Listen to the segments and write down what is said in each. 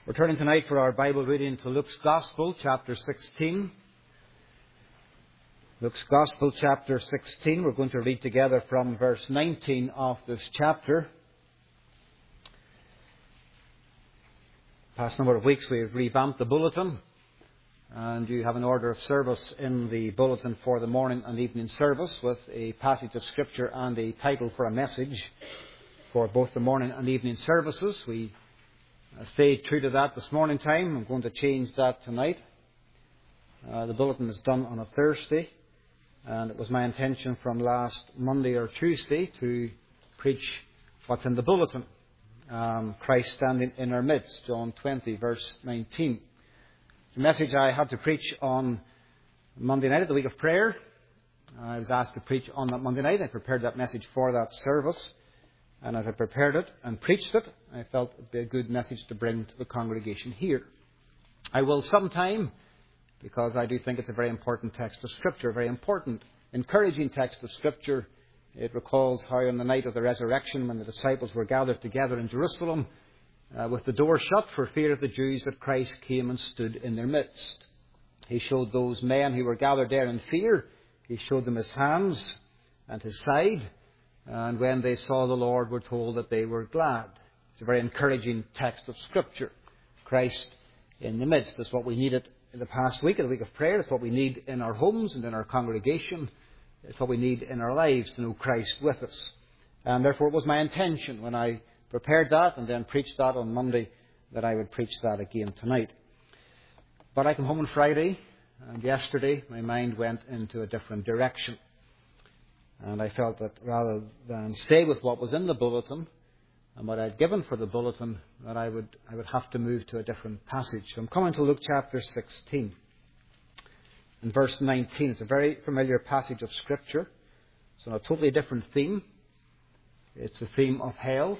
We're turning tonight for our Bible reading to Luke's Gospel, chapter 16. Luke's Gospel, chapter 16. We're going to read together from verse 19 of this chapter. Past number of weeks we've revamped the bulletin, and you have an order of service in the bulletin for the morning and evening service with a passage of Scripture and a title for a message for both the morning and evening services. We stayed true to that this morning time. I'm going to change that tonight. The bulletin is done on a Thursday, and it was my intention from last Monday or Tuesday to preach what's in the bulletin. Christ standing in our midst, John 20, verse 19. The message I had to preach on Monday night at the week of prayer. I was asked to preach on that Monday night. I prepared that message for that service. And as I prepared it and preached it, I felt it would be a good message to bring to the congregation here. I will sometime, because I do think it's a very important text of Scripture, a very important, encouraging text of Scripture. It recalls how on the night of the resurrection, when the disciples were gathered together in Jerusalem, with the door shut for fear of the Jews, that Christ came and stood in their midst. He showed those men who were gathered there in fear, He showed them His hands and His side. And when they saw the Lord, were told that they were glad. It's a very encouraging text of Scripture. Christ in the midst. That's what we needed in the past week, in the week of prayer. It's what we need in our homes and in our congregation. It's what we need in our lives, to know Christ with us. And therefore it was my intention when I prepared that and then preached that on Monday that I would preach that again tonight. But I came home on Friday, and yesterday my mind went into a different direction. And I felt that rather than stay with what was in the bulletin and what I'd given for the bulletin, that I would have to move to a different passage. So I'm coming to Luke chapter 16. In verse 19, it's a very familiar passage of Scripture. It's on a totally different theme. It's the theme of hell.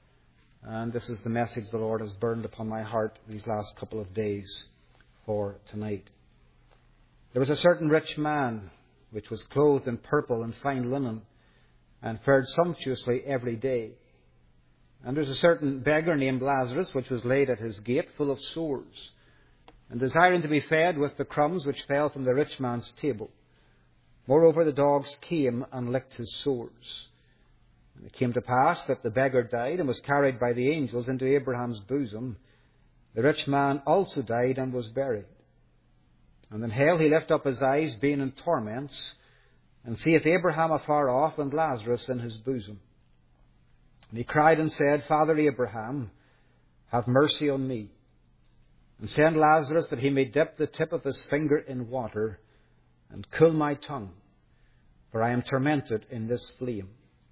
And this is the message the Lord has burned upon my heart these last couple of days for tonight. There was a certain rich man, which was clothed in purple and fine linen, and fared sumptuously every day. And there was a certain beggar named Lazarus, which was laid at his gate, full of sores, and desiring to be fed with the crumbs which fell from the rich man's table. Moreover, the dogs came and licked his sores. And it came to pass that the beggar died and was carried by the angels into Abraham's bosom. The rich man also died and was buried. And in hell he lifted up his eyes, being in torments, and seeth Abraham afar off, and Lazarus in his bosom. And he cried and said, Father Abraham, have mercy on me, and send Lazarus that he may dip the tip of his finger in water, and cool my tongue, for I am tormented in this flame.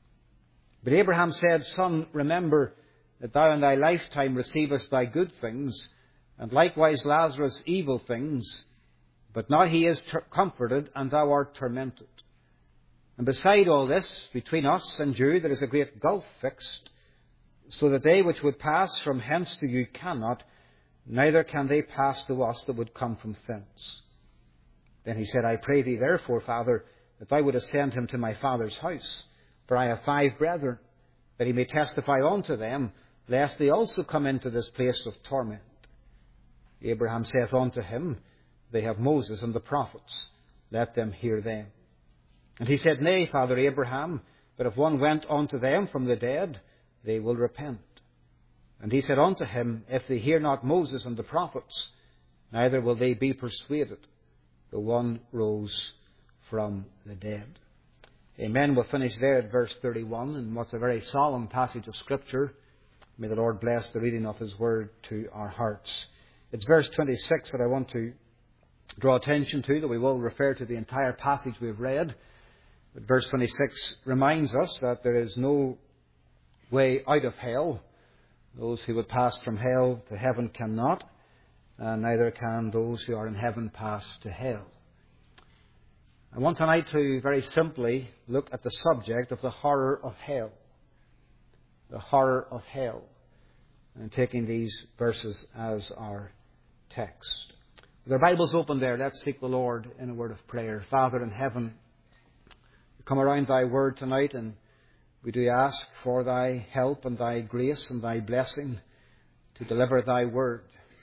But Abraham said, Son, remember that thou in thy lifetime receivest thy good things, and likewise Lazarus evil things. But now he is comforted, and thou art tormented. And beside all this, between us and you, there is a great gulf fixed, so that they which would pass from hence to you cannot, neither can they pass to us that would come from thence. Then he said, I pray thee therefore, Father, that thou wouldest send him to my father's house. For I have 5 brethren, that he may testify unto them, lest they also come into this place of torment. Abraham saith unto him, They have Moses and the prophets. Let them hear them. And he said, Nay, Father Abraham, but if one went unto them from the dead, they will repent. And he said unto him, If they hear not Moses and the prophets, neither will they be persuaded, though one rose from the dead. Amen. We'll finish there at verse 31, in what's a very solemn passage of Scripture. May the Lord bless the reading of His Word to our hearts. It's verse 26 that I want to draw attention to, that we will refer to the entire passage we've read. But verse 26 reminds us that there is no way out of hell. Those who would pass from hell to heaven cannot, and neither can those who are in heaven pass to hell. I want tonight to very simply look at the subject of the horror of hell. The horror of hell. And taking these verses as our text. With our Bibles open there, let's seek the Lord in a word of prayer. Father in heaven, we come around Thy Word tonight, and we do ask for Thy help and Thy grace and Thy blessing to deliver Thy Word.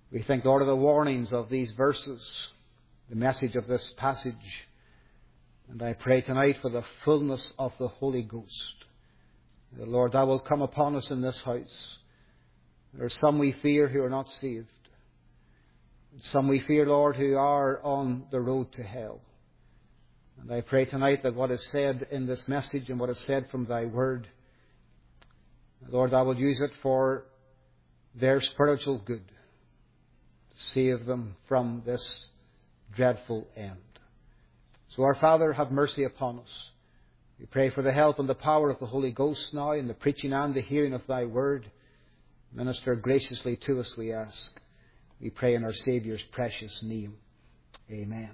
We think, Lord, of the warnings of these verses, the message of this passage. And I pray tonight for the fullness of the Holy Ghost. Lord, Thou wilt come upon us in this house. There are some we fear who are not saved. Some we fear, Lord, who are on the road to hell. And I pray tonight that what is said in this message and what is said from Thy Word, Lord, Thou wilt use it for their spiritual good, to save them from this dreadful end. So, our Father, have mercy upon us. We pray for the help and the power of the Holy Ghost now in the preaching and the hearing of Thy Word. Minister graciously to us, we ask. We pray in our Saviour's precious name. Amen.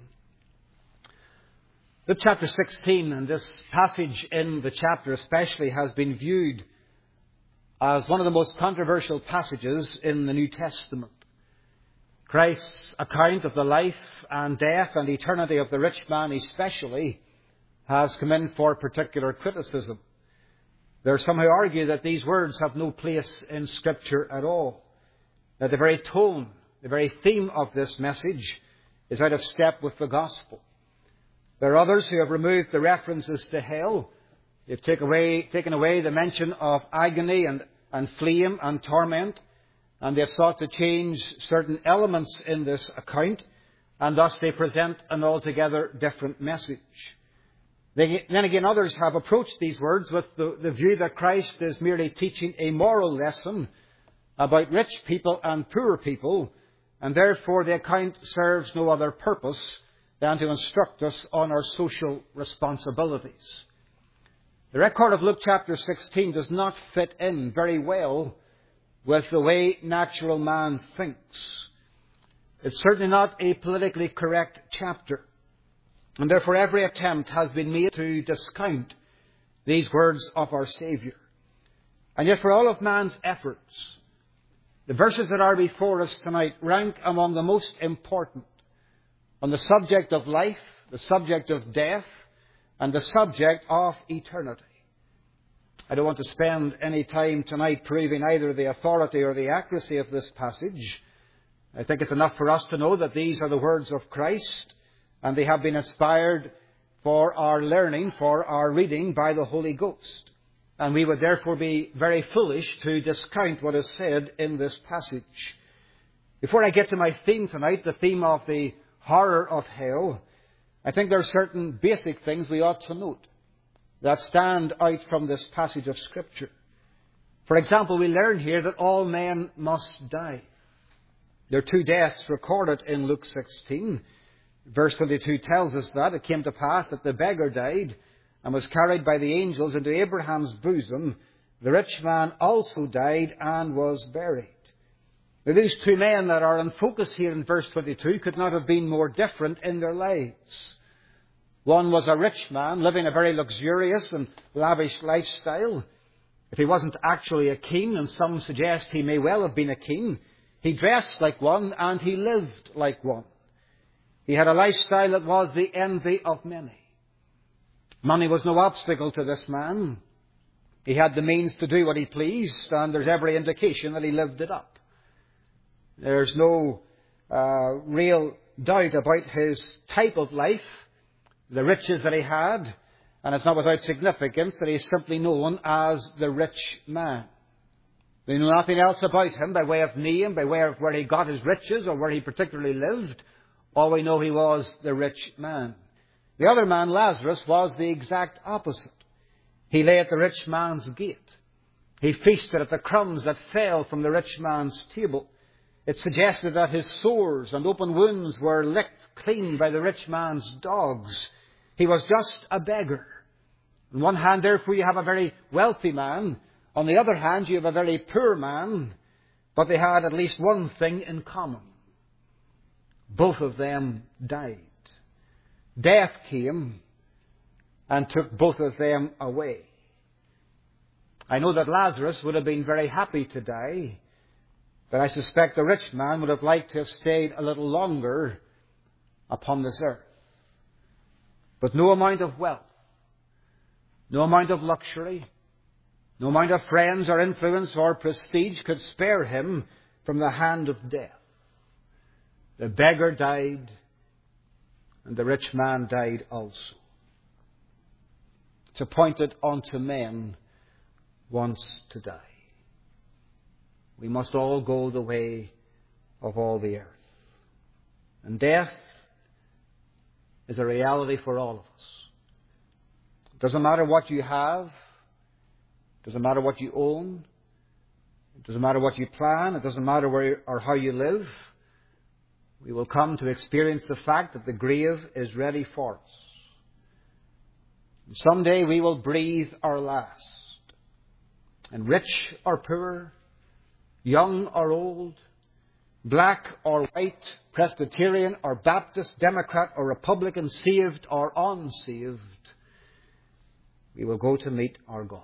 Luke chapter 16, and this passage in the chapter especially, has been viewed as one of the most controversial passages in the New Testament. Christ's account of the life and death and eternity of the rich man especially has come in for particular criticism. There are some who argue that these words have no place in Scripture at all, that the very tone, the very theme of this message is out of step with the gospel. There are others who have removed the references to hell. They've taken away the mention of agony and flame and torment, and they've sought to change certain elements in this account, and thus they present an altogether different message. Then again, others have approached these words with the view that Christ is merely teaching a moral lesson about rich people and poor people, and therefore the account serves no other purpose than to instruct us on our social responsibilities. The record of Luke chapter 16 does not fit in very well with the way natural man thinks. It's certainly not a politically correct chapter. And therefore every attempt has been made to discount these words of our Saviour. And yet for all of man's efforts, the verses that are before us tonight rank among the most important on the subject of life, the subject of death, and the subject of eternity. I don't want to spend any time tonight proving either the authority or the accuracy of this passage. I think it's enough for us to know that these are the words of Christ, and they have been inspired for our learning, for our reading by the Holy Ghost. And we would therefore be very foolish to discount what is said in this passage. Before I get to my theme tonight, the theme of the horror of hell, I think there are certain basic things we ought to note that stand out from this passage of Scripture. For example, we learn here that all men must die. There are two deaths recorded in Luke 16. Verse 22 tells us that it came to pass that the beggar died and was carried by the angels into Abraham's bosom. The rich man also died and was buried. Now, these two men that are in focus here in verse 22 could not have been more different in their lives. One was a rich man living a very luxurious and lavish lifestyle. If he wasn't actually a king, and some suggest he may well have been a king, he dressed like one and he lived like one. He had a lifestyle that was the envy of many. Money was no obstacle to this man. He had the means to do what he pleased, and there's every indication that he lived it up. There's no real doubt about his type of life, the riches that he had, and it's not without significance that he's simply known as the rich man. We know nothing else about him by way of name, by way of where he got his riches or where he particularly lived. All we know, he was the rich man. The other man, Lazarus, was the exact opposite. He lay at the rich man's gate. He feasted at the crumbs that fell from the rich man's table. It suggested that his sores and open wounds were licked clean by the rich man's dogs. He was just a beggar. On one hand, therefore, you have a very wealthy man. On the other hand, you have a very poor man. But they had at least one thing in common. Both of them died. Death came and took both of them away. I know that Lazarus would have been very happy to die, but I suspect the rich man would have liked to have stayed a little longer upon this earth. But no amount of wealth, no amount of luxury, no amount of friends or influence or prestige could spare him from the hand of death. The beggar died, and the rich man died also. It's appointed unto men once to die. We must all go the way of all the earth. And death is a reality for all of us. It doesn't matter what you have. It doesn't matter what you own. It doesn't matter what you plan. It doesn't matter where or how you live. We will come to experience the fact that the grave is ready for us. And someday we will breathe our last. And rich or poor, young or old, black or white, Presbyterian or Baptist, Democrat or Republican, saved or unsaved, we will go to meet our God.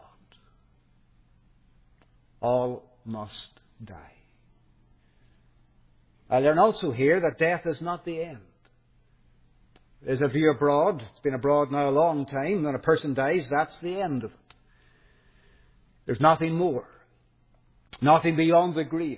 All must die. I learn also here that death is not the end. There's a view abroad, it's been abroad now a long time, when a person dies, that's the end of it. There's nothing more. Nothing beyond the grave.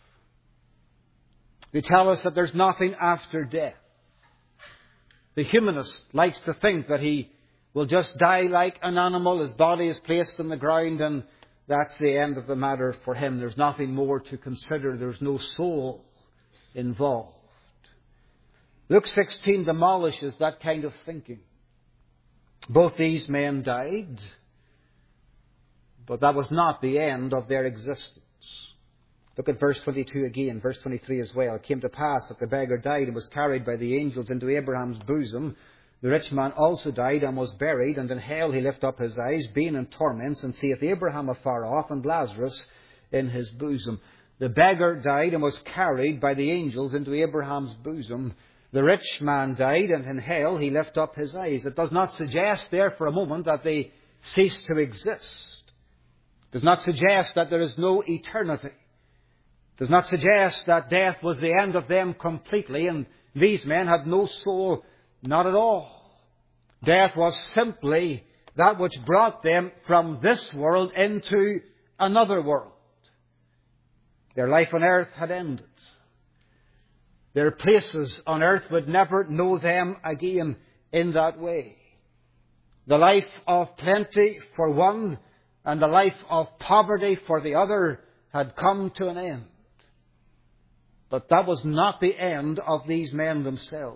They tell us that there's nothing after death. The humanist likes to think that he will just die like an animal, his body is placed on the ground, and that's the end of the matter for him. There's nothing more to consider. There's no soul involved. Luke 16 demolishes that kind of thinking. Both these men died, but that was not the end of their existence. Look at verse 22 again, verse 23 as well. It came to pass that the beggar died and was carried by the angels into Abraham's bosom. The rich man also died and was buried, and in hell he lifted up his eyes, being in torments, and seeth Abraham afar off, and Lazarus in his bosom. The beggar died and was carried by the angels into Abraham's bosom. The rich man died, and in hell he lifted up his eyes. It does not suggest there for a moment that they cease to exist. It does not suggest that there is no eternity. It does not suggest that death was the end of them completely, and these men had no soul. Not at all. Death was simply that which brought them from this world into another world. Their life on earth had ended. Their places on earth would never know them again in that way. The life of plenty for one and the life of poverty for the other had come to an end. But that was not the end of these men themselves.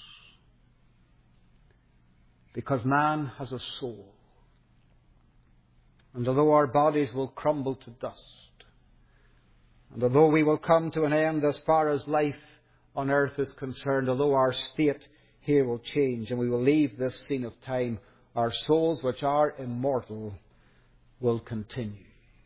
Because man has a soul. And although our bodies will crumble to dust, and although we will come to an end as far as life on earth is concerned, although our state here will change and we will leave this scene of time, our souls, which are immortal, will continue.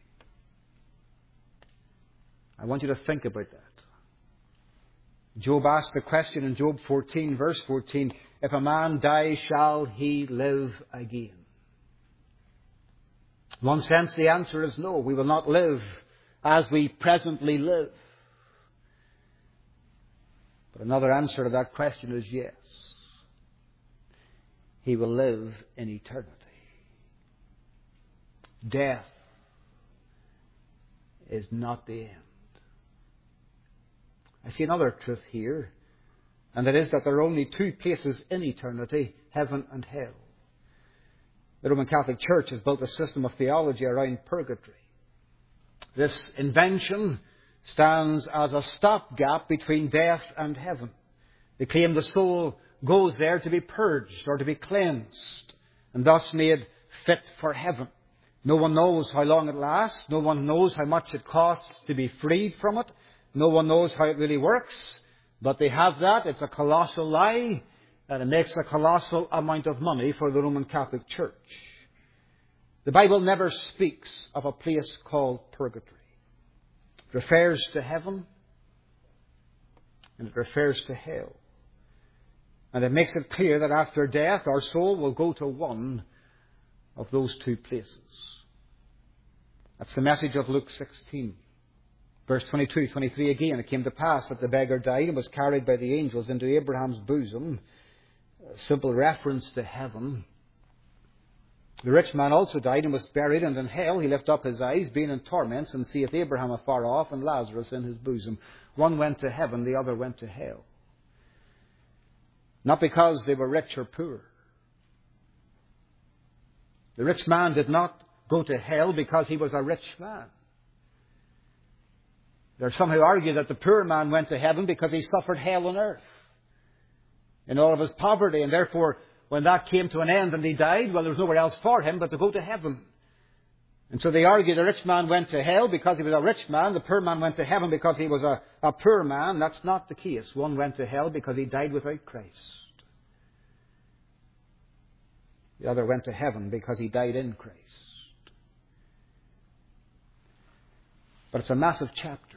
I want you to think about that. Job asked the question in Job 14, verse 14, if a man die, shall he live again? In one sense, the answer is no. We will not live as we presently live. But another answer to that question is yes. He will live in eternity. Death is not the end. I see another truth here, and that is that there are only two places in eternity, heaven and hell. The Roman Catholic Church has built a system of theology around purgatory. This invention stands as a stopgap between death and heaven. They claim the soul goes there to be purged or to be cleansed, and thus made fit for heaven. No one knows how long it lasts. No one knows how much it costs to be freed from it. No one knows how it really works. But they have that. It's a colossal lie, and it makes a colossal amount of money for the Roman Catholic Church. The Bible never speaks of a place called purgatory. It refers to heaven, and it refers to hell. And it makes it clear that after death, our soul will go to one of those two places. That's the message of Luke 16. Verse 22, 23 again. It came to pass that the beggar died and was carried by the angels into Abraham's bosom. A simple reference to heaven. The rich man also died and was buried, and in hell he lifted up his eyes, being in torments, and seeth Abraham afar off, and Lazarus in his bosom. One went to heaven, the other went to hell. not because they were rich or poor. The rich man did not go to hell because he was a rich man. There are some who argue that the poor man went to heaven because he suffered hell on earth in all of his poverty, and therefore when that came to an end and he died, well, there was nowhere else for him but to go to heaven. And so they argue the rich man went to hell because he was a rich man, the poor man went to heaven because he was a poor man. That's not the case. One went to hell because he died without Christ. The other went to heaven because he died in Christ. But it's a massive chapter.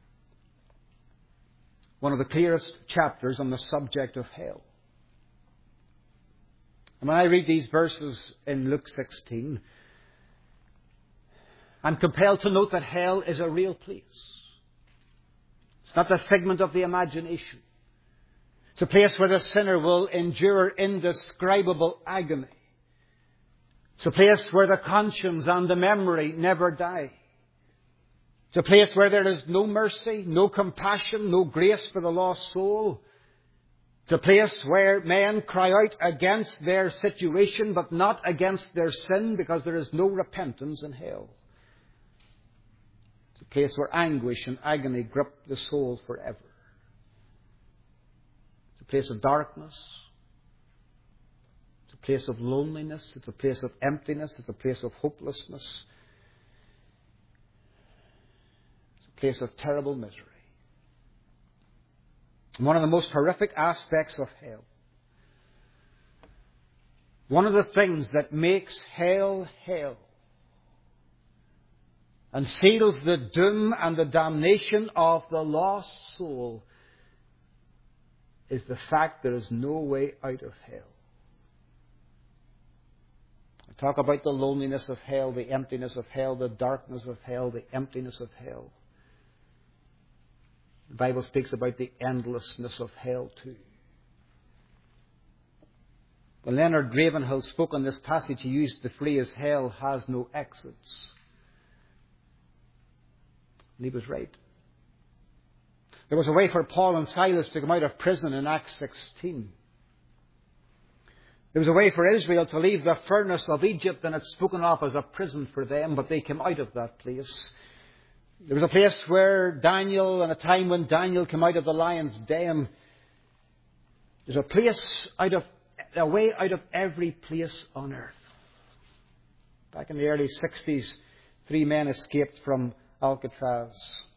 One of the clearest chapters on the subject of hell. And when I read these verses in Luke 16, I'm compelled to note that hell is a real place. It's not a figment of the imagination. It's a place where the sinner will endure indescribable agony. It's a place where the conscience and the memory never die. It's a place where there is no mercy, no compassion, no grace for the lost soul. It's a place where men cry out against their situation, but not against their sin, because there is no repentance in hell. It's a place where anguish and agony grip the soul forever. It's a place of darkness. It's a place of loneliness. It's a place of emptiness. It's a place of hopelessness. It's a place of terrible misery. One of the most horrific aspects of hell, one of the things that makes hell hell and seals the doom and the damnation of the lost soul, is the fact there is no way out of hell. I talk about the loneliness of hell, the emptiness of hell, the darkness of hell, the emptiness of hell. The Bible speaks about the endlessness of hell too. When Leonard Ravenhill spoke on this passage, he used the phrase, hell has no exits. And he was right. There was a way for Paul and Silas to come out of prison in Acts 16. There was a way for Israel to leave the furnace of Egypt, and it's spoken of as a prison for them, but they came out of that place. There was a place where Daniel, and a time when Daniel came out of the lion's den. There's a place a way out of every place on earth. Back in the early 60s, 3 men escaped from Alcatraz.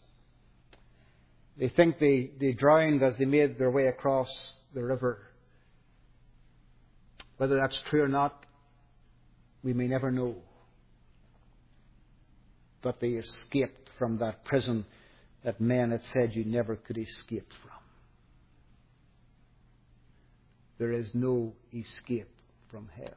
They think they drowned as they made their way across the river. Whether that's true or not, we may never know. But they escaped from that prison that men had said you never could escape from. There is no escape from hell.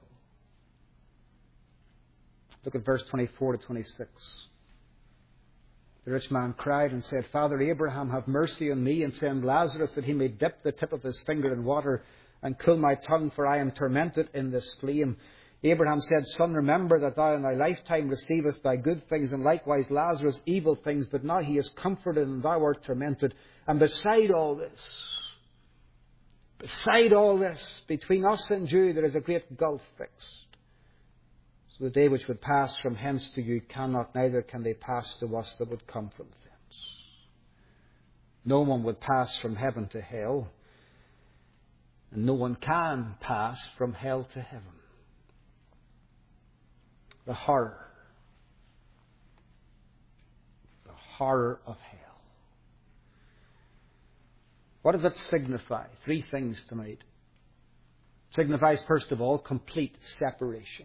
Look at verse 24 to 26. The rich man cried and said, Father Abraham, have mercy on me, and send Lazarus that he may dip the tip of his finger in water and cool my tongue, for I am tormented in this flame. Abraham said, Son, remember that thou in thy lifetime receivest thy good things, and likewise Lazarus evil things, but now he is comforted and thou art tormented. And beside all this, between us and you there is a great gulf fixed. So the day which would pass from hence to you cannot, neither can they pass to us that would come from thence. No one would pass from heaven to hell, and no one can pass from hell to heaven. The horror of hell. What does it signify? 3 things tonight. It signifies, first of all, complete separation.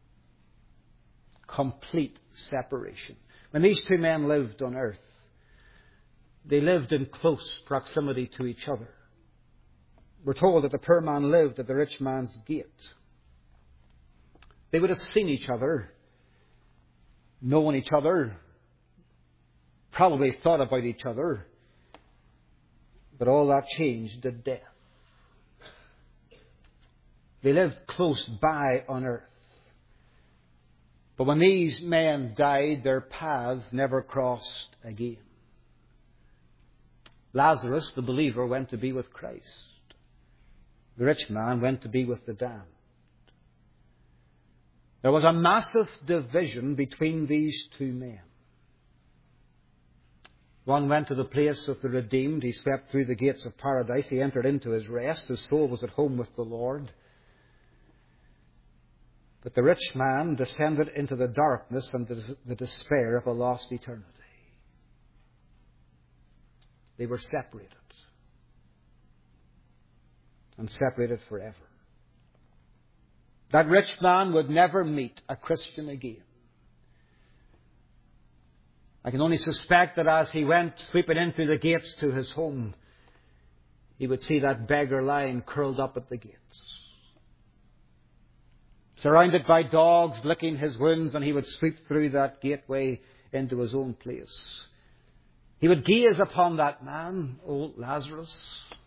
Complete separation. When these 2 men lived on earth, they lived in close proximity to each other. We're told that the poor man lived at the rich man's gate. They would have seen each other, known each other, probably thought about each other, but all that changed at death. They lived close by on earth. But when these men died, their paths never crossed again. Lazarus, the believer, went to be with Christ. The rich man went to be with the damned. There was a massive division between these two men. One went to the place of the redeemed. He swept through the gates of paradise. He entered into his rest. His soul was at home with the Lord. But the rich man descended into the darkness and the despair of a lost eternity. They were separated. And separated forever. That rich man would never meet a Christian again. I can only suspect that as he went sweeping in through the gates to his home, he would see that beggar lying curled up at the gates, surrounded by dogs licking his wounds, and he would sweep through that gateway into his own place. He would gaze upon that man, old Lazarus.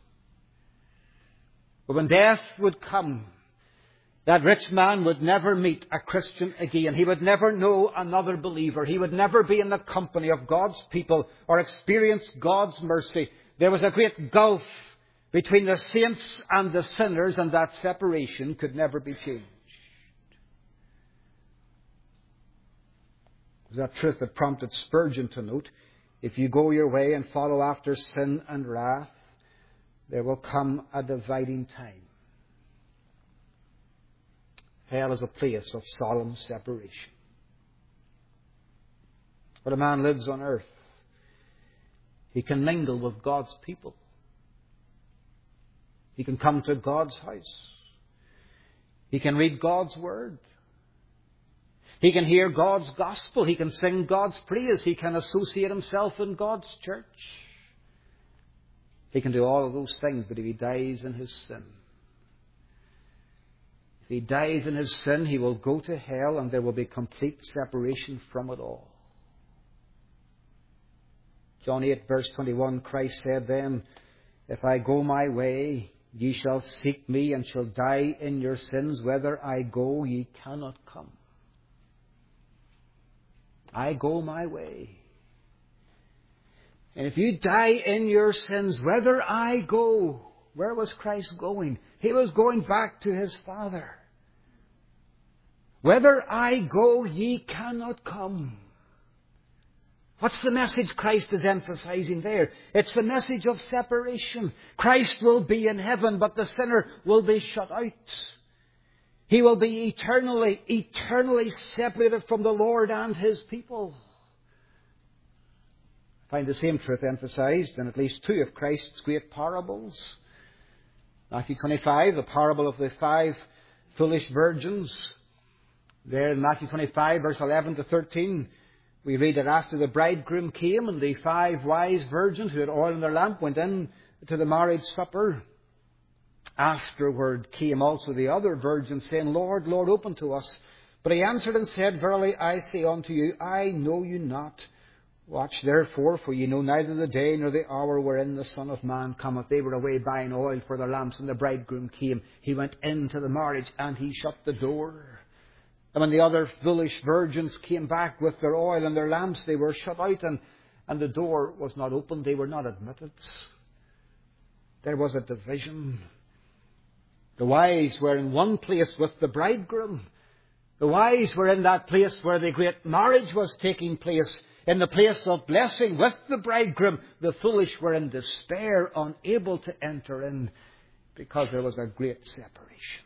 But when death would come, that rich man would never meet a Christian again. He would never know another believer. He would never be in the company of God's people or experience God's mercy. There was a great gulf between the saints and the sinners, and that separation could never be changed. It was that truth that prompted Spurgeon to note, if you go your way and follow after sin and wrath, there will come a dividing time. Hell is a place of solemn separation. When a man lives on earth, he can mingle with God's people. He can come to God's house. He can read God's Word. He can hear God's gospel. He can sing God's praise. He can associate himself in God's church. He can do all of those things, but if he dies in his sin, if he dies in his sin, he will go to hell, and there will be complete separation from it all. John 8, verse 21, Christ said then, if I go my way, ye shall seek me, and shall die in your sins. Whither I go, ye cannot come. I go my way. And if you die in your sins, whither I go, where was Christ going? He was going back to his Father. Whither I go, ye cannot come. What's the message Christ is emphasizing there? It's the message of separation. Christ will be in heaven, but the sinner will be shut out. He will be eternally separated from the Lord and his people. I find the same truth emphasized in at least two of Christ's great parables. Matthew 25, the parable of the 5 foolish virgins. There in Matthew 25, verse 11 to 13, we read that after the bridegroom came and the 5 wise virgins who had oil in their lamp went in to the marriage supper, afterward came also the other virgins, saying, Lord, Lord, open to us. But he answered and said, Verily I say unto you, I know you not. Watch therefore, for ye know neither the day nor the hour wherein the Son of Man cometh. They were away buying oil for their lamps, and the bridegroom came. He went into the marriage, and he shut the door. And when the other foolish virgins came back with their oil and their lamps, they were shut out, and the door was not opened. They were not admitted. There was a division. The wise were in one place with the bridegroom. The wise were in that place where the great marriage was taking place, in the place of blessing with the bridegroom. The foolish were in despair, unable to enter in, because there was a great separation.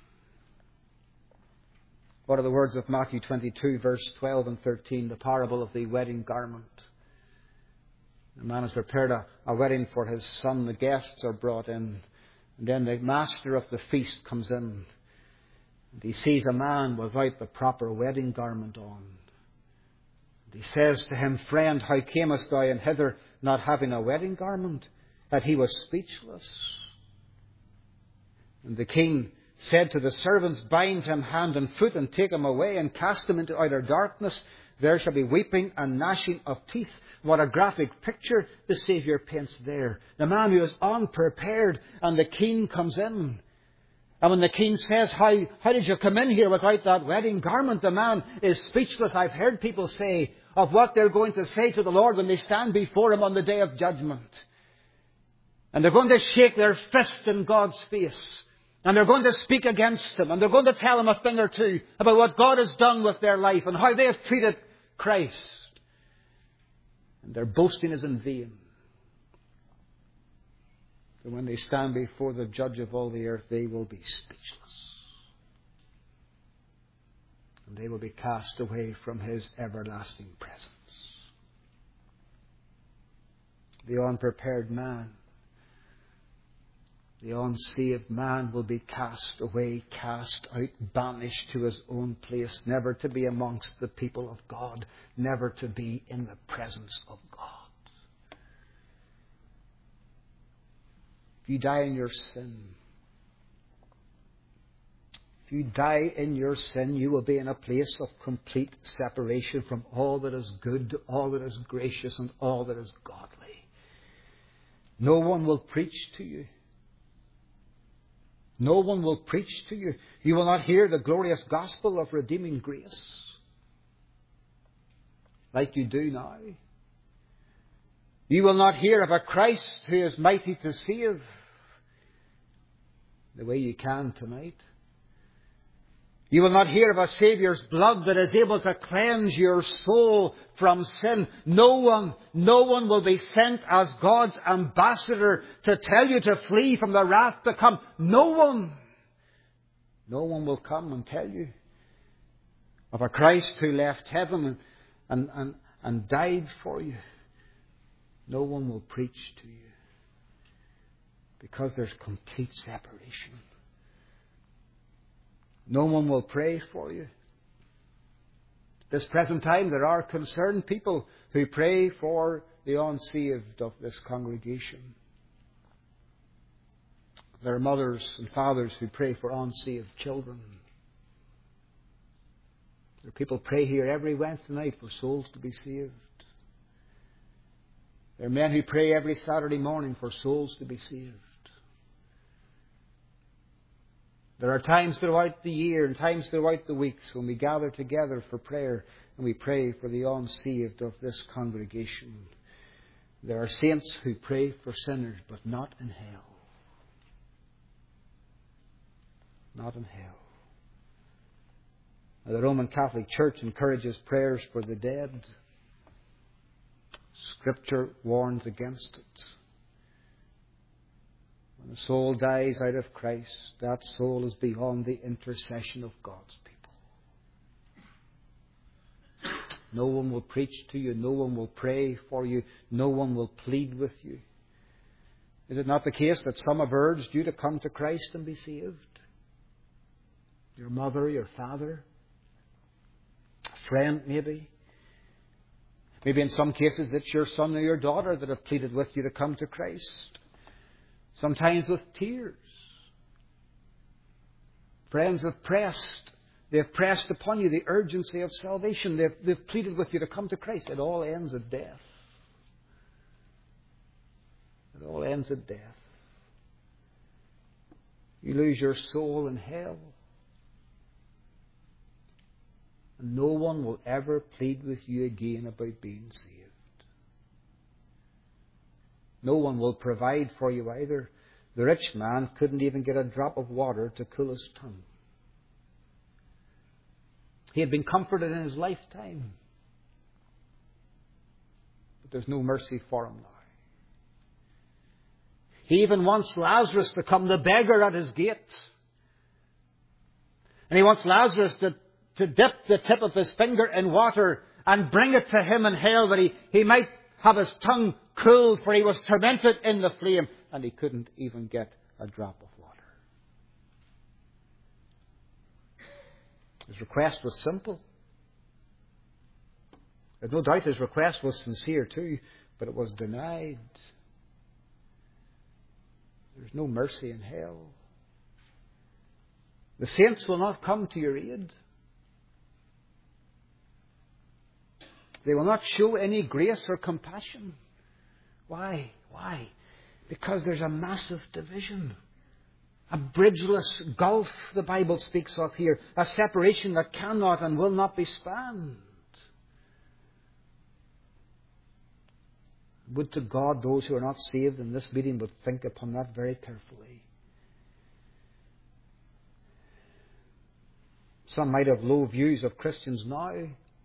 What are the words of Matthew 22, verse 12 and 13, the parable of the wedding garment? The man has prepared a wedding for his son. The guests are brought in. And then the master of the feast comes in. And he sees a man without the proper wedding garment on. And he says to him, Friend, how camest thou in hither not having a wedding garment? That he was speechless. And the king said to the servants, Bind him hand and foot, and take him away, and cast him into outer darkness. There shall be weeping and gnashing of teeth. What a graphic picture the Saviour paints there. The man who is unprepared, and the king comes in. And when the king says, How did you come in here without that wedding garment? The man is speechless. I've heard people say of what they're going to say to the Lord when they stand before him on the day of judgment. And they're going to shake their fist in God's face. And they're going to speak against him. And they're going to tell him a thing or two about what God has done with their life and how they have treated Christ. And their boasting is in vain. And when they stand before the Judge of all the earth, they will be speechless. And they will be cast away from His everlasting presence. The unprepared man, the unsaved man will be cast away, cast out, banished to his own place, never to be amongst the people of God, never to be in the presence of God. If you die in your sin, you will be in a place of complete separation from all that is good, all that is gracious, and all that is godly. No one will preach to you. No one will preach to you. You will not hear the glorious gospel of redeeming grace like you do now. You will not hear of a Christ who is mighty to save the way you can tonight. You will not hear of a Saviour's blood that is able to cleanse your soul from sin. No one will be sent as God's ambassador to tell you to flee from the wrath to come. No one will come and tell you of a Christ who left heaven and died for you. No one will preach to you because there's complete separation. No one will pray for you. At this present time, there are concerned people who pray for the unsaved of this congregation. There are mothers and fathers who pray for unsaved children. There are people who pray here every Wednesday night for souls to be saved. There are men who pray every Saturday morning for souls to be saved. There are times throughout the year and times throughout the weeks when we gather together for prayer and we pray for the unsaved of this congregation. There are saints who pray for sinners, but not in hell. Not in hell. Now, the Roman Catholic Church encourages prayers for the dead. Scripture warns against it. When a soul dies out of Christ, that soul is beyond the intercession of God's people. No one will preach to you. No one will pray for you. No one will plead with you. Is it not the case that some have urged you to come to Christ and be saved? Your mother, your father, a friend maybe. Maybe in some cases it's your son or your daughter that have pleaded with you to come to Christ. Sometimes with tears. Friends have pressed. They've pressed upon you the urgency of salvation. They've pleaded with you to come to Christ. It all ends at death. It all ends at death. You lose your soul in hell. And no one will ever plead with you again about being saved. No one will provide for you either. The rich man couldn't even get a drop of water to cool his tongue. He had been comforted in his lifetime. But there's no mercy for him now. He even wants Lazarus to come, the beggar at his gate. And he wants Lazarus to dip the tip of his finger in water and bring it to him in hell that he might have his tongue cooled, for he was tormented in the flame, and he couldn't even get a drop of water. His request was simple. There's no doubt his request was sincere too, but it was denied. There's no mercy in hell. The saints will not come to your aid. They will not show any grace or compassion. Why? Why? Because there's a massive division. A bridgeless gulf, the Bible speaks of here. A separation that cannot and will not be spanned. Would to God those who are not saved in this meeting would think upon that very carefully. Some might have low views of Christians now.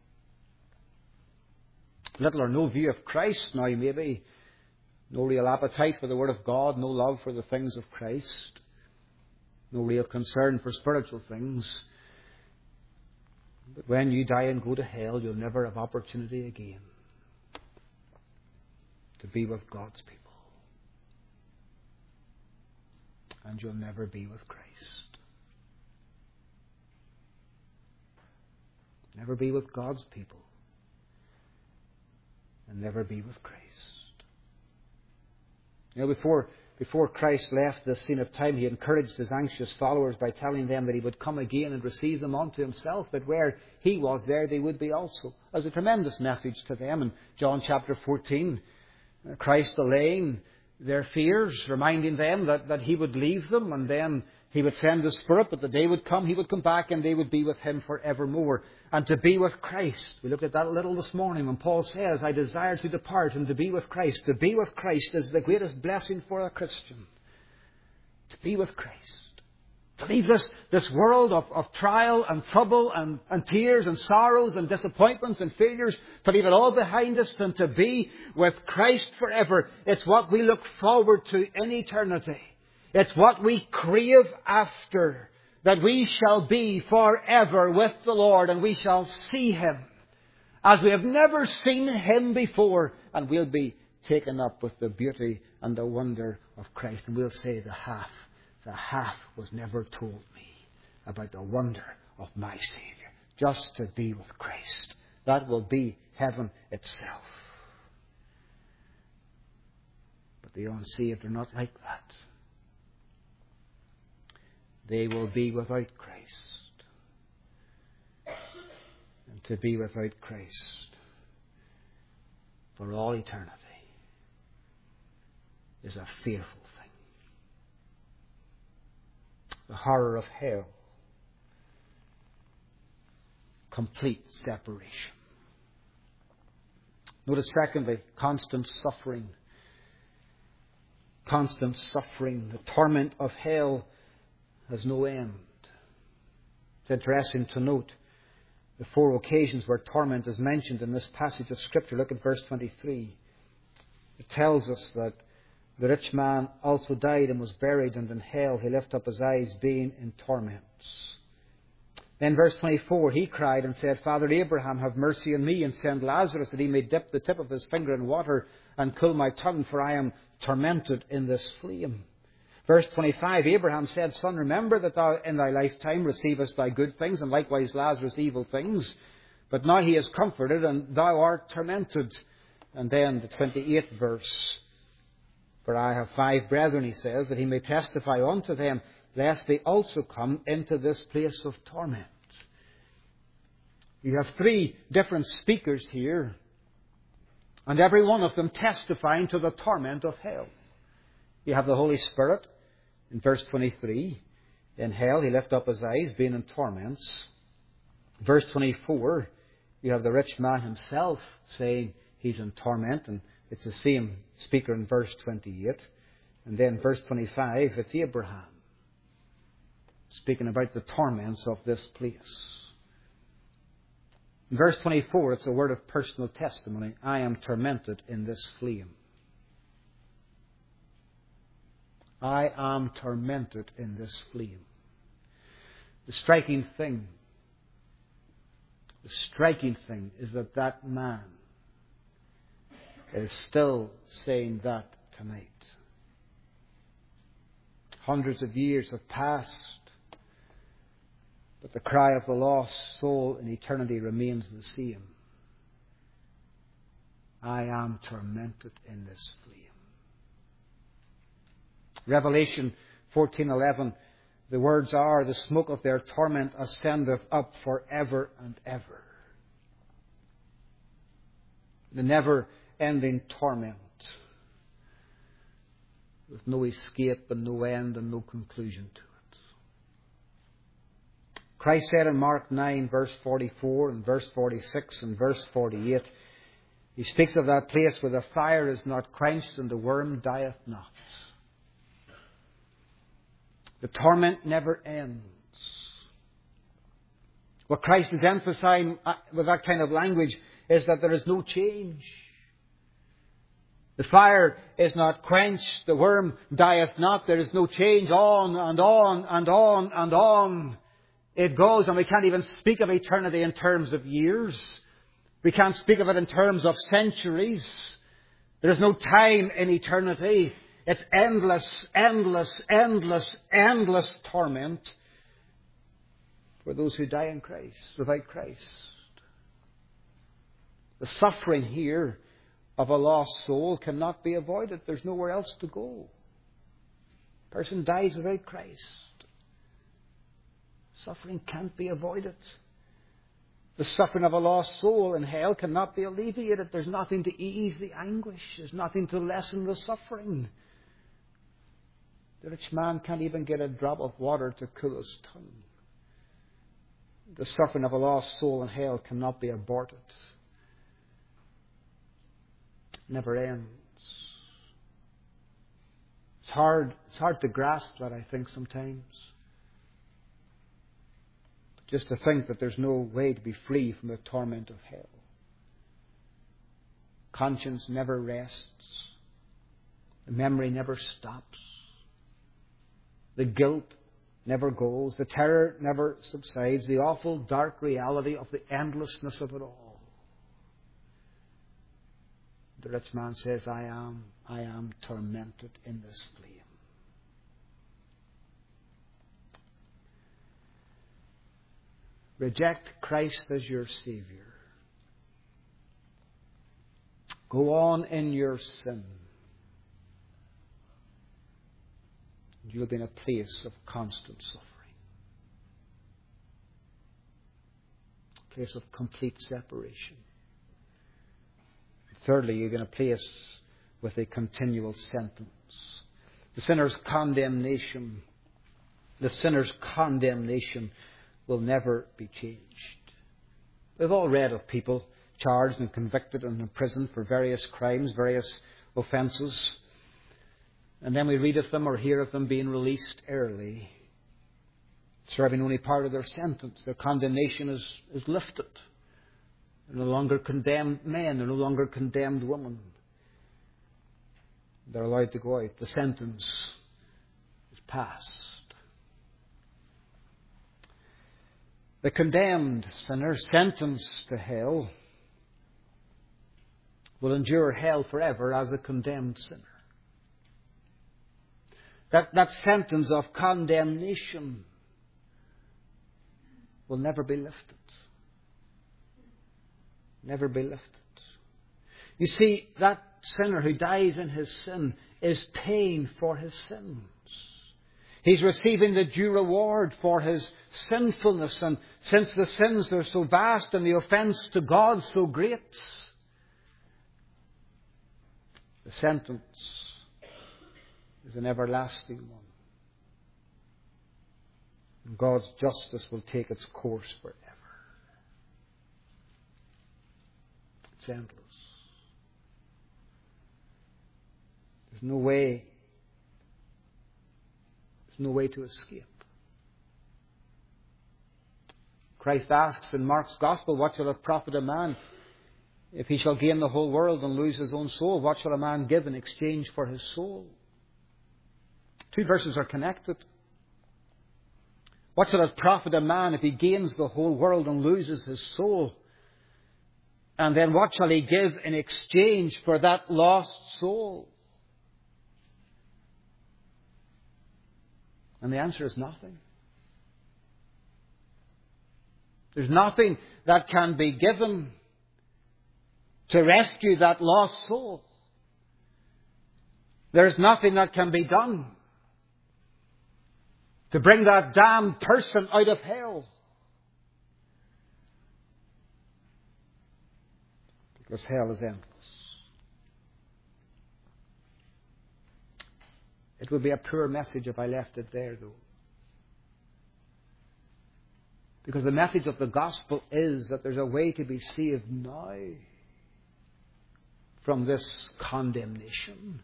Little or no view of Christ now, maybe. No real appetite for the Word of God, no love for the things of Christ, no real concern for spiritual things. But when you die and go to hell, you'll never have opportunity again to be with God's people. And you'll never be with Christ. Never be with God's people. And never be with Christ. You know, before Christ left the scene of time, He encouraged His anxious followers by telling them that He would come again and receive them unto Himself, that where He was, there they would be also. As a tremendous message to them in John chapter 14. Christ allaying their fears, reminding them that He would leave them and then He would send the Spirit, but the day would come, He would come back and they would be with Him forevermore. And to be with Christ. We looked at that a little this morning when Paul says, I desire to depart and to be with Christ. To be with Christ is the greatest blessing for a Christian. To be with Christ. To leave this world of trial and trouble and tears and sorrows and disappointments and failures, to leave it all behind us and to be with Christ forever. It's what we look forward to in eternity. It's what we crave after, that we shall be forever with the Lord and we shall see Him as we have never seen Him before, and we'll be taken up with the beauty and the wonder of Christ. And we'll say the half was never told me about the wonder of my Saviour. Just to be with Christ. That will be heaven itself. But the unsaved are not like that. They will be without Christ. And to be without Christ for all eternity is a fearful thing. The horror of hell. Complete separation. Notice secondly, constant suffering. Constant suffering. The torment of hell has no end. It's interesting to note the 4 occasions where torment is mentioned in this passage of Scripture. Look at verse 23. It tells us that the rich man also died and was buried, and in hell he lifted up his eyes, being in torments. Then verse 24, he cried and said, Father Abraham, have mercy on me, and send Lazarus, that he may dip the tip of his finger in water and cool my tongue, for I am tormented in this flame. Verse 25, Abraham said, Son, remember that thou in thy lifetime receivest thy good things, and likewise Lazarus evil things. But now he is comforted, and thou art tormented. And then the 28th verse, For I have 5 brethren, he says, that he may testify unto them, lest they also come into this place of torment. You have 3 different speakers here, and every one of them testifying to the torment of hell. You have the Holy Spirit. In verse 23, in hell he lifted up his eyes, being in torments. Verse 24, you have the rich man himself saying he's in torment, and it's the same speaker in verse 28. And then verse 25, it's Abraham speaking about the torments of this place. In verse 24, it's a word of personal testimony. I am tormented in this flame. I am tormented in this flame. The striking thing is that man is still saying that tonight. Hundreds of years have passed, but the cry of the lost soul in eternity remains the same. I am tormented in this flame. Revelation 14:11, the words are, the smoke of their torment ascendeth up forever and ever. The never-ending torment with no escape and no end and no conclusion to it. Christ said in Mark 9, verse 44 and verse 46 and verse 48, He speaks of that place where the fire is not quenched and the worm dieth not. The torment never ends. What Christ is emphasizing with that kind of language is that there is no change. The fire is not quenched, the worm dieth not, there is no change. On and on and on and on it goes, and we can't even speak of eternity in terms of years. We can't speak of it in terms of centuries. There is no time in eternity. It's endless, endless, endless, endless torment for those who die in Christ, without Christ. The suffering here of a lost soul cannot be avoided. There's nowhere else to go. A person dies without Christ. Suffering can't be avoided. The suffering of a lost soul in hell cannot be alleviated. There's nothing to ease the anguish. There's nothing to lessen the suffering. The rich man can't even get a drop of water to cool his tongue. The suffering of a lost soul in hell cannot be aborted. It never ends. It's hard to grasp that, I think, sometimes. Just to think that there's no way to be free from the torment of hell. Conscience never rests. The memory never stops. The guilt never goes. The terror never subsides. The awful dark reality of the endlessness of it all. The rich man says, I am tormented in this flame. Reject Christ as your Saviour. Go on in your sin. You'll be in a place of constant suffering. A place of complete separation. Thirdly, you're in a place with a continual sentence. The sinner's condemnation will never be changed. We've all read of people charged and convicted and imprisoned for various crimes, various offences. And then we read of them or hear of them being released early, serving only part of their sentence. Their condemnation is lifted. They're no longer condemned men. They're no longer condemned women. They're allowed to go out. The sentence is passed. The condemned sinner sentenced to hell will endure hell forever as a condemned sinner. That sentence of condemnation will never be lifted. Never be lifted. You see, that sinner who dies in his sin is paying for his sins. He's receiving the due reward for his sinfulness. And since the sins are so vast and the offence to God so great, the sentence is an everlasting one. And God's justice will take its course forever. It's endless. There's no way to escape. Christ asks in Mark's Gospel, what shall it profit a man if he shall gain the whole world and lose his own soul? What shall a man give in exchange for his soul? Two verses are connected. What shall it profit a man if he gains the whole world and loses his soul? And then what shall he give in exchange for that lost soul? And the answer is nothing. There's nothing that can be given to rescue that lost soul. There's nothing that can be done to bring that damned person out of hell. Because hell is endless. It would be a poor message if I left it there, though. Because the message of the gospel is that there's a way to be saved now from this condemnation.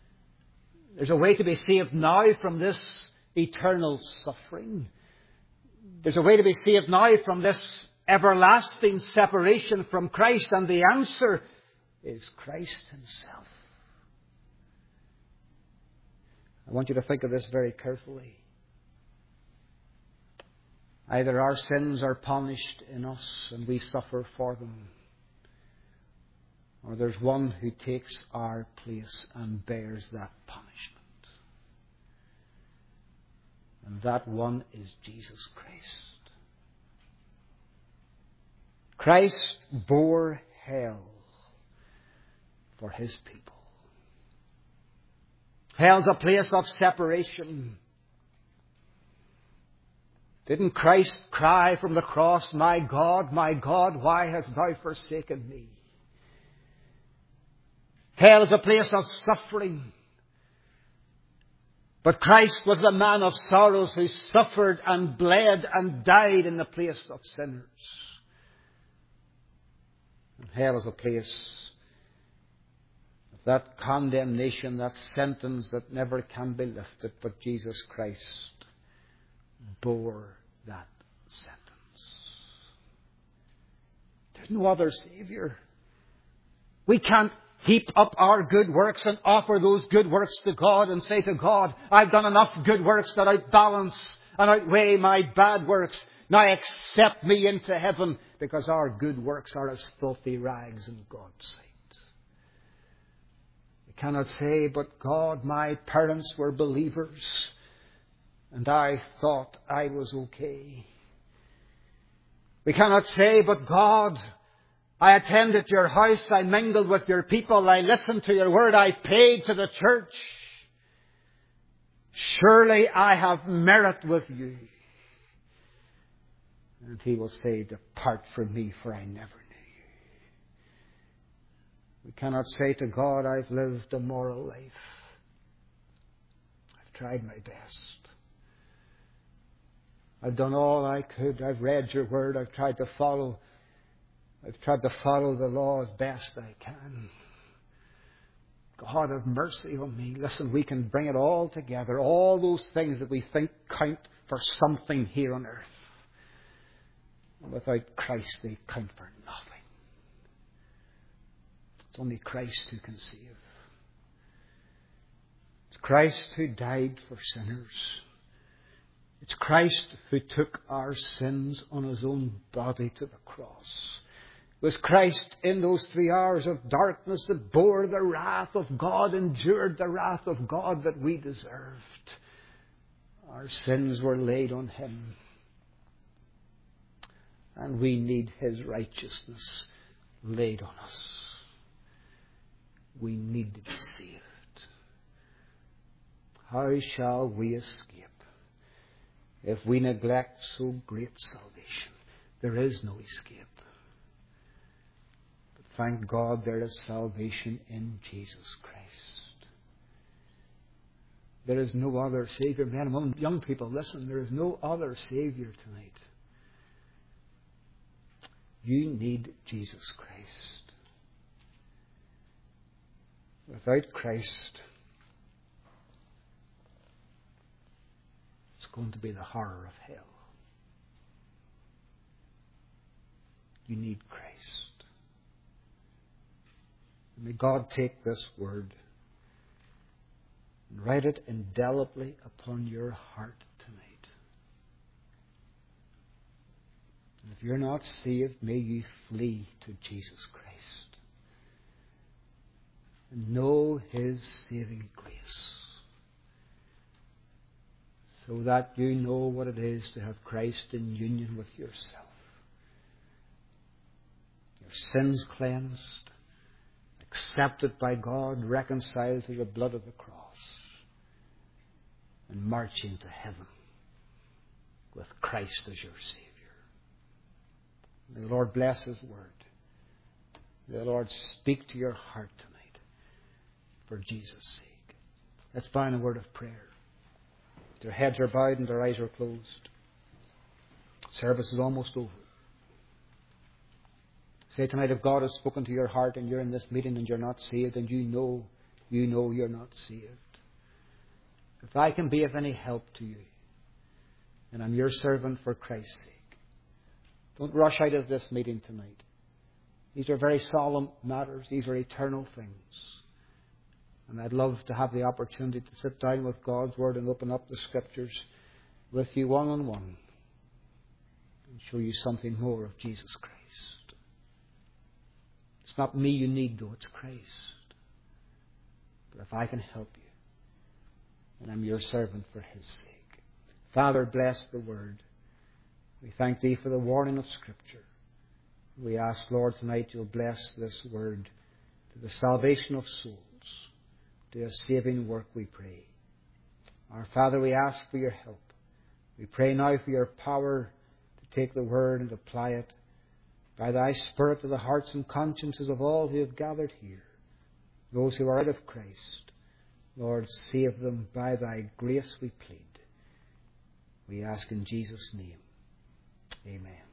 There's a way to be saved now from this eternal suffering. There's a way to be saved now from this everlasting separation from Christ, and the answer is Christ Himself. I want you to think of this very carefully. Either our sins are punished in us and we suffer for them, or there's one who takes our place and bears that punishment. And that one is Jesus Christ. Christ bore hell for His people. Hell's a place of separation. Didn't Christ cry from the cross, my God, why hast thou forsaken me? Hell is a place of suffering. But Christ was the man of sorrows who suffered and bled and died in the place of sinners. And hell is a place of that condemnation, that sentence that never can be lifted. But Jesus Christ bore that sentence. There's no other Savior. We can't heap up our good works and offer those good works to God and say to God, I've done enough good works that outbalance and outweigh my bad works. Now accept me into heaven, because our good works are as filthy rags in God's sight. We cannot say, but God, my parents were believers and I thought I was okay. We cannot say, but God, I attended your house, I mingled with your people, I listened to your word, I paid to the church. Surely I have merit with you. And He will say, depart from me, for I never knew you. We cannot say to God, I've lived a moral life. I've tried my best. I've done all I could. I've read your word. I've tried to follow the law as best I can. God, have mercy on me. Listen, we can bring it all together. All those things that we think count for something here on earth. Without Christ, they count for nothing. It's only Christ who can save. It's Christ who died for sinners. It's Christ who took our sins on His own body to the cross. It was Christ in those 3 hours of darkness that bore the wrath of God, endured the wrath of God that we deserved. Our sins were laid on Him. And we need His righteousness laid on us. We need to be saved. How shall we escape if we neglect so great salvation? There is no escape. But thank God there is salvation in Jesus Christ. There is no other Savior. Men and women, young people, listen, there is no other Savior tonight. You need Jesus Christ. Without Christ, it's going to be the horror of hell. You need Christ. May God take this word and write it indelibly upon your heart tonight. And if you're not saved, may you flee to Jesus Christ and know His saving grace, so that you know what it is to have Christ in union with yourself. Your sins cleansed, accepted by God, reconciled through the blood of the cross, and marching to heaven with Christ as your Savior. May the Lord bless His word. May the Lord speak to your heart tonight for Jesus' sake. Let's bow in a word of prayer. Their heads are bowed and their eyes are closed. Service is almost over. Say tonight, if God has spoken to your heart and you're in this meeting and you're not saved, and you know you're not saved. If I can be of any help to you, And I'm your servant for Christ's sake. Don't rush out of this meeting tonight. These are very solemn matters. These are eternal things. And I'd love to have the opportunity to sit down with God's Word and open up the Scriptures with you one-on-one and show you something more of Jesus Christ. It's not me you need, though. It's Christ. But if I can help you, then I'm your servant for His sake. Father, bless the Word. We thank Thee for the warning of Scripture. We ask, Lord, tonight You'll bless this Word to the salvation of souls, to a saving work, we pray. Our Father, we ask for Your help. We pray now for Your power to take the Word and apply it by Thy Spirit to the hearts and consciences of all who have gathered here, those who are out of Christ. Lord, save them by Thy grace, we plead. We ask in Jesus' name. Amen.